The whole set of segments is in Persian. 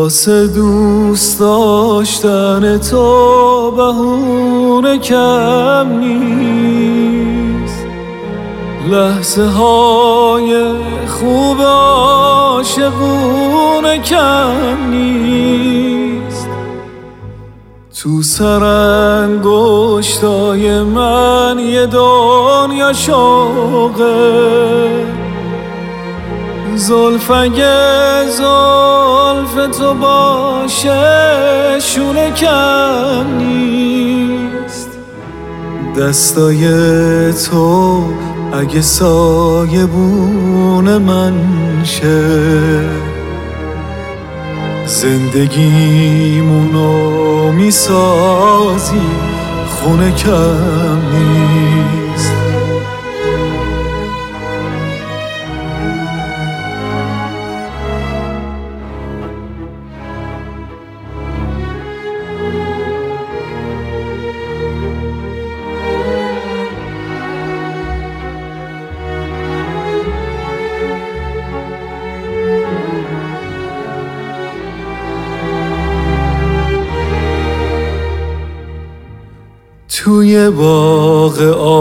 واسه دوست داشتن تو بهونه کم نیست، لحظه های خوب عاشقونه کم نیست. تو سرانگشتای من یه دنیا شوقه، زلف اگه زلف تو باشه شونه کم نیست. دستای تو اگه سایبون من شه، زندگیمونو میسازی خونه کم نیست. توی باغ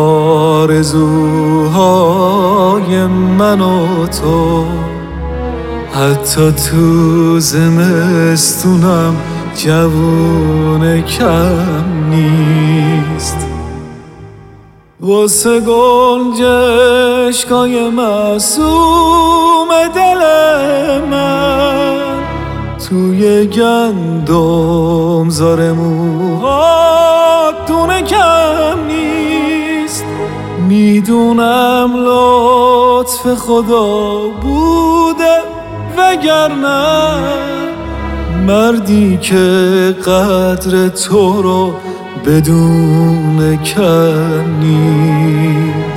آرزوهای من و تو، حتی تو زمستونم جوونه کم نیست. واسه گنجشکای معصوم دل من، توی گندم زار موها دونه کم نیست. میدونم لطف خدا بوده وگرنه مردی که قدر تو رو بدون کم نیست.